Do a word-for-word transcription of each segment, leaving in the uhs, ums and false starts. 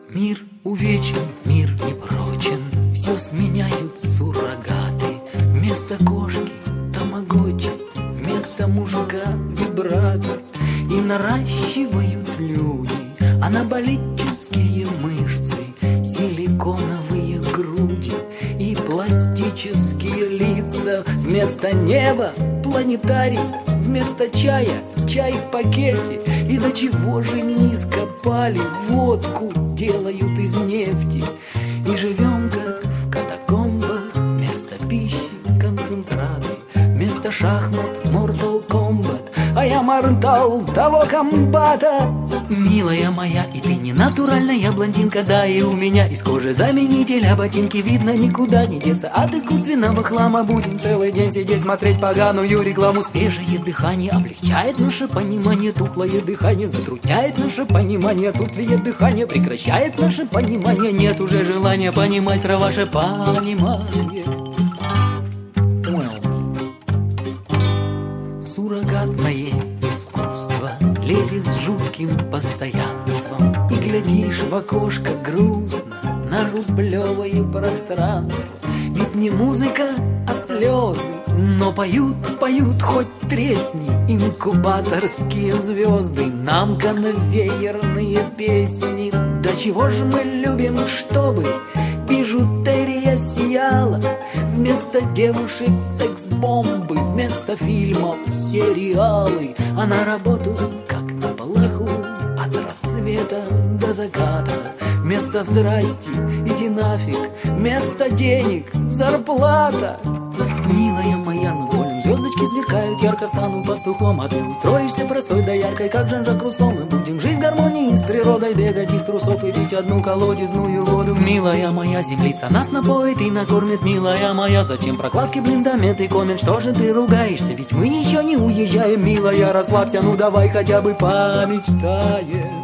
Мир увечен, мир непрочен, все сменяют суррогаты. Вместо кошки тамагочи, вместо мужика вибратор. И наращивают люди анаболические мышцы, силиконовые груди и пластические лица. Вместо неба планетарий, вместо чая чай в пакете. И до чего же низко пали, водку делают из нефти. И живем как в катакомбах, вместо пищи концентраты, вместо шахмат Mortal Kombat, а я мортал того комбата. Милая моя, и ты не натуральная блондинка, да, и у меня из кожи заменителя ботинки. Видно, никуда не деться от искусственного хлама. Будем целый день сидеть, смотреть поганую рекламу. Свежее дыхание облегчает наше понимание, тухлое дыхание затрудняет наше понимание. Отсутствие дыхания прекращает наше понимание. Нет уже желания понимать про ваше понимание. Суррогатное искусство лезет с жутким постоянством. И глядишь в окошко грустно на рублевое пространство. Ведь не музыка, а слезы, но поют, поют, хоть тресни. Инкубаторские звезды нам конвейерные песни. Да чего же мы любим, чтобы бижутерия сияла. Вместо девушек секс-бомбы, вместо фильмов сериалы. А на работу, как на плаху, от рассвета до заката. Вместо здрасти, иди нафиг, вместо денег зарплата. Милая моя, над полем звездочки сверкают, ярко стану пастухом. А ты устроишься простой да яркой, как Жан-Жак Руссо. Мы будем жить в гармонии с природой, бегать без трусов и пить одну колодезную воду. Милая моя, землица нас напоит и накормит. Милая моя, зачем прокладки, блиндометы, коммент? Что же ты ругаешься, ведь мы еще не уезжаем. Милая, расслабься, ну давай хотя бы помечтаем.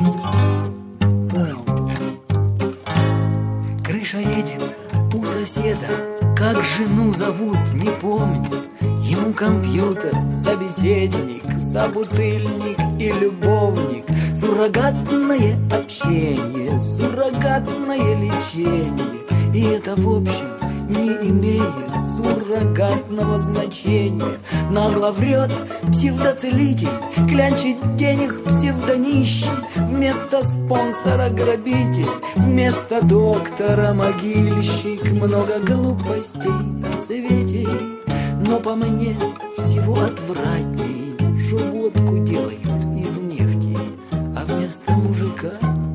Крыша едет у соседа, как жену зовут, не помнит. Ему компьютер, собеседник, собутыльник и любовник. Суррогатное общение, суррогатное лечение. И это в общем не имеет суррогатного значения. Нагло врет псевдоцелитель, клянчит денег псевдонищий. Вместо спонсора грабитель, вместо доктора могильщик. Много глупостей на свете, но по мне всего отвратней. Что водку делают из нефти, а вместо мужика